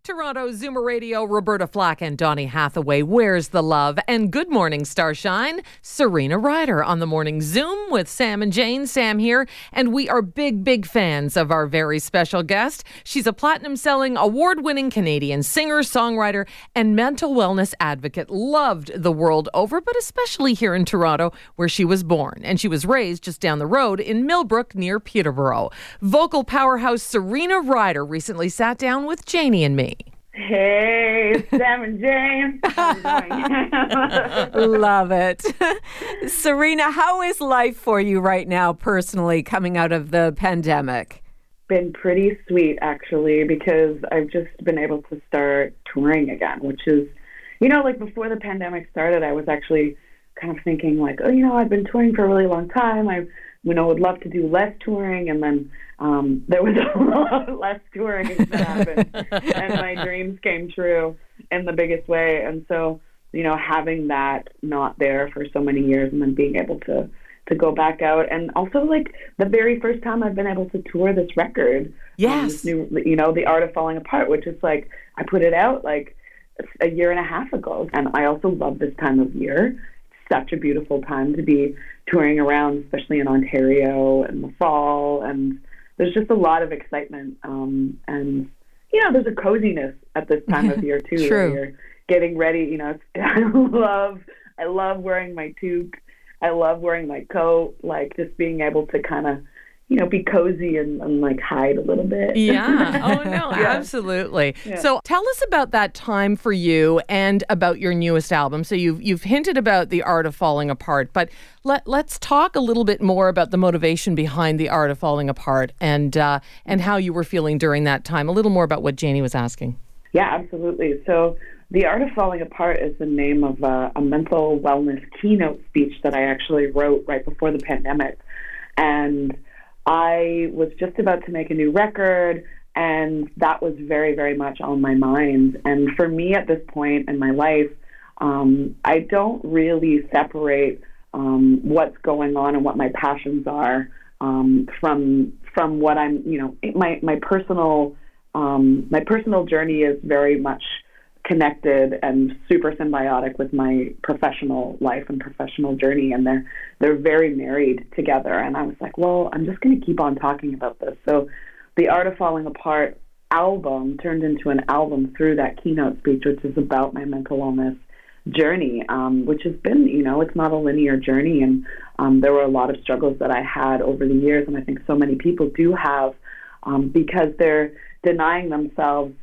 Toronto Zoomer Radio, Roberta Flack and Donny Hathaway, Where's the Love? And good morning, Starshine. Serena Ryder on the Morning Zoom with Sam and Jane. Sam here, and we are big fans of our very special guest. She's a platinum-selling, award-winning Canadian singer, songwriter, and mental wellness advocate. Loved the world over, but especially here in Toronto, where she was born. And she was raised just down the road in Millbrook near Peterborough. Vocal powerhouse Serena Ryder recently sat down with Janie and me. Hey, Sam and Jane. How are you doing? Love it. Serena, how is life for you right now personally coming out of the pandemic? Been pretty sweet, actually, because I've just been able to start touring again, which is, like before the pandemic started, I was actually kind of thinking like, I've been touring for a really long time. I would love to do less touring, and then there was a lot less touring that happened, and my dreams came true in the biggest way. And so, having that not there for so many years, and then being able to go back out, and also like the very first time I've been able to tour this record, yes, this new, The Art of Falling Apart, which is like I put it out like a year and a half ago, and I also love this time of year. Such a beautiful time to be touring around, especially in Ontario in the fall, and there's just a lot of excitement, and there's a coziness at this time of year too. True. Where you're getting ready. I love wearing my toque. I love wearing my coat. Like just being able to kind of be cozy and like hide a little bit. Yeah. Oh, no, Yeah. Absolutely. Yeah. So tell us about that time for you and about your newest album. So you've hinted about The Art of Falling Apart, but let's talk a little bit more about the motivation behind The Art of Falling Apart and how you were feeling during that time. A little more about what Janie was asking. Yeah, absolutely. So The Art of Falling Apart is the name of a mental wellness keynote speech that I actually wrote right before the pandemic. And I was just about to make a new record, and that was very, very much on my mind. And for me at this point in my life, I don't really separate what's going on and what my passions are from what I'm, my personal journey is very much connected and super symbiotic with my professional life and professional journey, and they're very married together. And I was like, well, I'm just going to keep on talking about this. So the Art of Falling Apart album turned into an album through that keynote speech, which is about my mental illness journey, which has been, it's not a linear journey, and there were a lot of struggles that I had over the years, and I think so many people do have, because they're denying themselves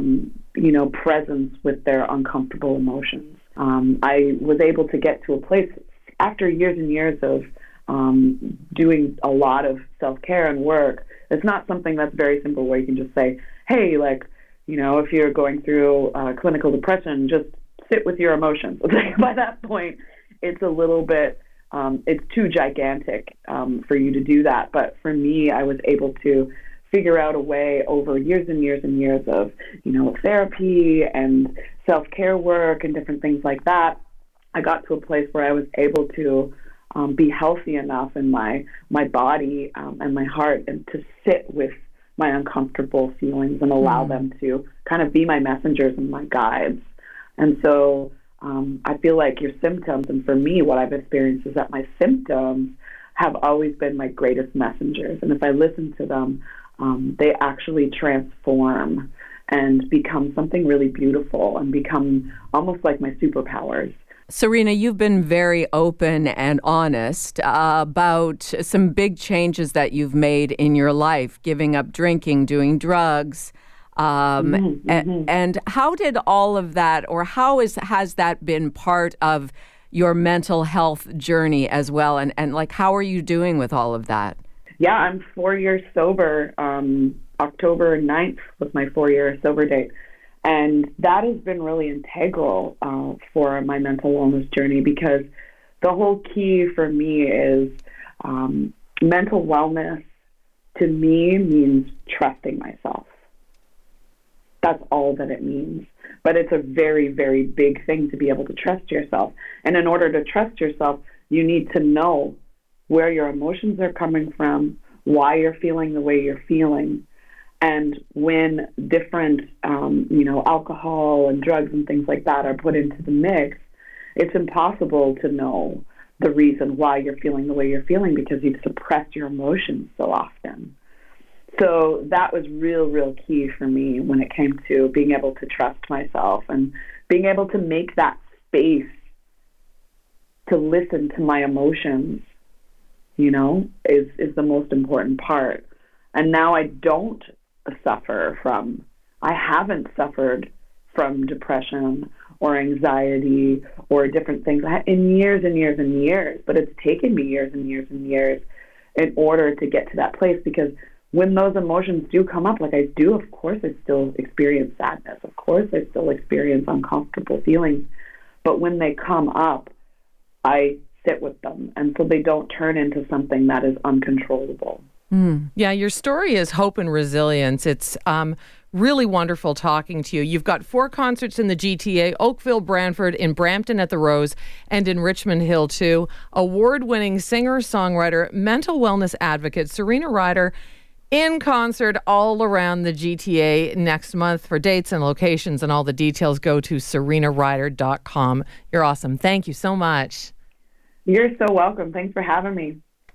presence with their uncomfortable emotions. I was able to get to a place after years and years of doing a lot of self-care and work. It's not something that's very simple where you can just say, hey, if you're going through clinical depression, just sit with your emotions. By that point, it's a little bit, it's too gigantic for you to do that. But for me, I was able to figure out a way over years and years and years of, therapy and self-care work and different things like that. I got to a place where I was able to be healthy enough in my body and my heart, and to sit with my uncomfortable feelings and allow them to kind of be my messengers and my guides. And so I feel like your symptoms, and for me, what I've experienced is that my symptoms have always been my greatest messengers. And if I listen to them, they actually transform and become something really beautiful and become almost like my superpowers. Serena, you've been very open and honest about some big changes that you've made in your life, giving up drinking, doing drugs. And how did all of that, or has that been part of your mental health journey as well? And how are you doing with all of that? Yeah, I'm 4 years sober. October 9th was my 4-year sober date. And that has been really integral for my mental wellness journey, because the whole key for me is mental wellness to me means trusting myself. That's all that it means. But it's a very, very big thing to be able to trust yourself. And in order to trust yourself, you need to know where your emotions are coming from, why you're feeling the way you're feeling, And when different, alcohol and drugs and things like that are put into the mix, it's impossible to know the reason why you're feeling the way you're feeling because you've suppressed your emotions so often. So that was real key for me when it came to being able to trust myself and being able to make that space to listen to my emotions, is the most important part. And now I haven't suffered from depression or anxiety or different things in years and years and years, but it's taken me years and years and years in order to get to that place, because when those emotions do come up, like I do, of course I still experience sadness. Of course I still experience uncomfortable feelings. But when they come up, I sit with them. And so they don't turn into something that is uncontrollable. Yeah, your story is hope and resilience. It's really wonderful talking to you. You've got 4 concerts in the GTA, Oakville, Brantford, in Brampton at the Rose, and in Richmond Hill too. Award-winning singer, songwriter, mental wellness advocate, Serena Ryder, in concert all around the GTA next month. For dates and locations and all the details, go to serenaryder.com. You're awesome. Thank you so much. You're so welcome. Thanks for having me.